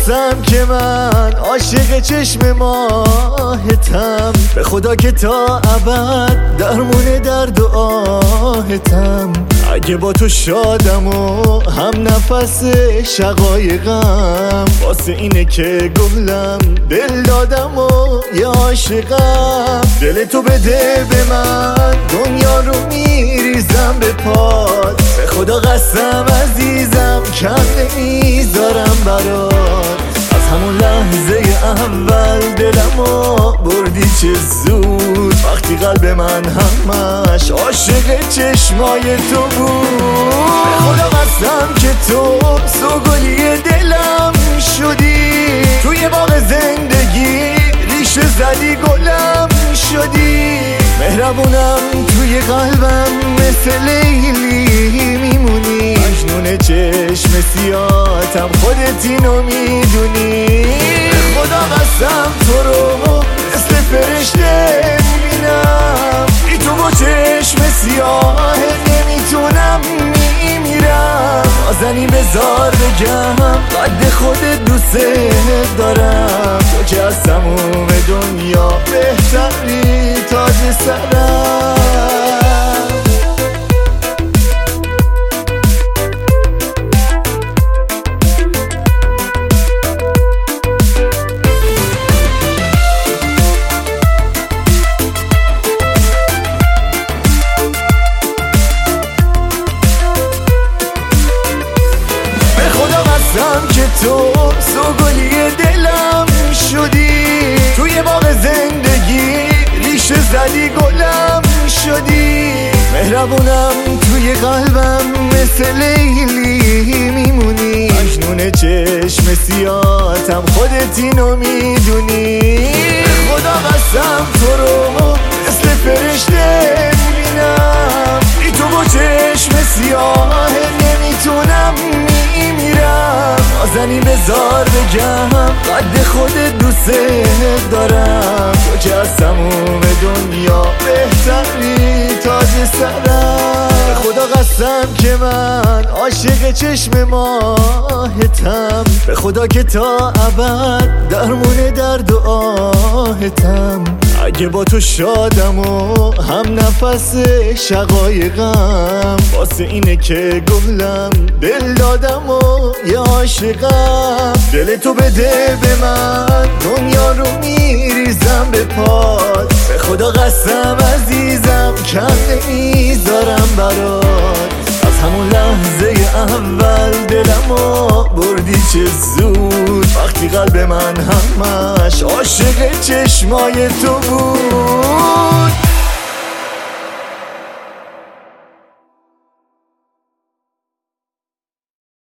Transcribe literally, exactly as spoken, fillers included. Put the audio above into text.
قسم که من عاشق چشم ماهتم، به خدا که تا ابد درمون درد و آهتم. اگه با تو شادم و هم نفس شقایقم، واسه اینه که گلم دل دادم و یه عاشقم. دل تو بده به من، دنیا رو میریزم به پات، به خدا قسم عزیزم کم نمیذارم برات. از همون لحظه اول دلمو بردی چه زود، وقتی قلب من همش عاشق چشمای تو بود. به خدا قسم که تو سوگلی دلم شدی، توی باغ زندگی ریشه زدی گلم شدی. مهربونم توی قلبم مثل لیلی میمونی، مجنون چشم سیاتم خودت اینو میدونی. به خدا قسم تو رو مثل فرشته میبینم، بی تو با چشم سیاه نمیتونم میمیرم. نازنین بذار بگم قد خودت دوست دارم، تو که از تموم دنیا بهتری تاج سرم. که تو سوگلی دلم شدی، توی باغ زندگی ریشه زدی گلم شدی. مهربونم توی قلبم مثل لیلی میمونی، مجنون چشم سیاتم خودت اینو میدونی. به خدا قسم تو رو مثل فرشته میبینم، بی تو با چشم سیاه نمیتونم میمیرم. نازنین بذار بگم قد خودت دوست دارم، تو که از تموم دنیا بهتری تاج سرم. به خدا قسم که من عاشق چشم ماهتم، به خدا که تا ابد درمون درد و آهتم. اگه با تو شادم و هم نفس شقایقم، واسه اینه که گلم دل دادم و یه عاشقم. دل تو بده به من، دنیا رو میریزم به پات، به خدا قسم عزیزم کم نمیذارم برات. از همون لحظه اول دلمو بردی چه زود، وقتی قلب من همش عاشق چشمای تو بود.